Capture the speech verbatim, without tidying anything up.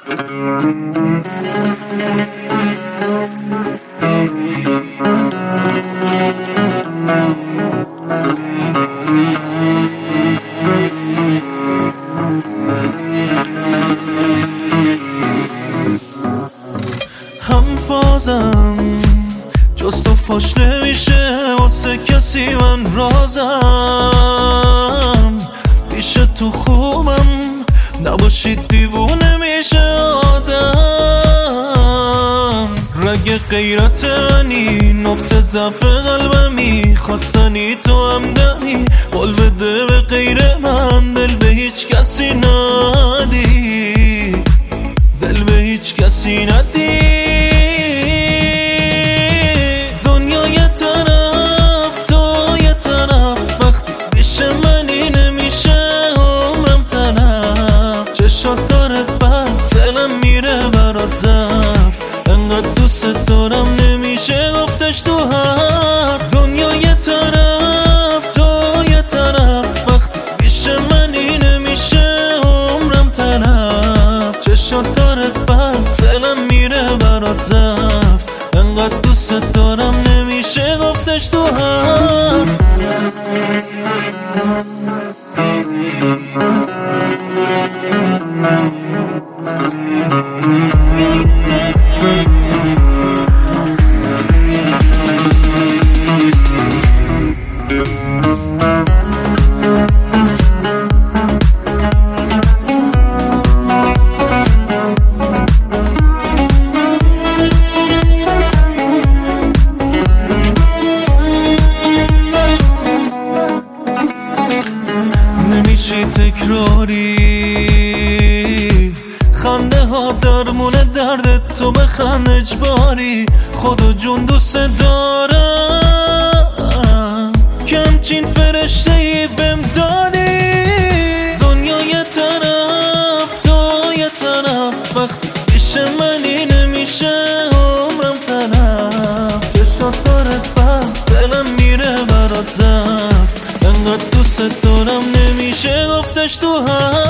هم فازم جز تو فاش نمیشه واسه کسی من رازم پیش تو خوبم نباشید دیوونه میشه آدم رگ غیرت منی نقطه ضعف قلبمی خواستنی تو همدمی قول بده به غیر من دل به هیچ کسی ندی دل به هیچ کسی ندی دنیا یه طرف تو یه طرف وقتی پیش منی نمیشه عمرم تلف چشات داره بر دلم میره برات زف انقدر دوست دارم نمیشه گفتش تو حرف دنیا یه طرف تو یه طرف وقتی پیش منی نمیشه عمرم تلف چشات داره بر دلم میره برات زف انقدر دوست دارم نمیشه گفتش تو حرف نمیشی تکراری خنده ها درمونه درد تو بخند اجباری خدا جون دوست دارم که همچین فرشته ای بهم دادی دنیا یه طرف تو یه طرف وقتی پیش منی نمیشه عمرم تلف چشات داره بر دلم میره برات زف انقدر دوست دارم نمیشه گفتش تو هم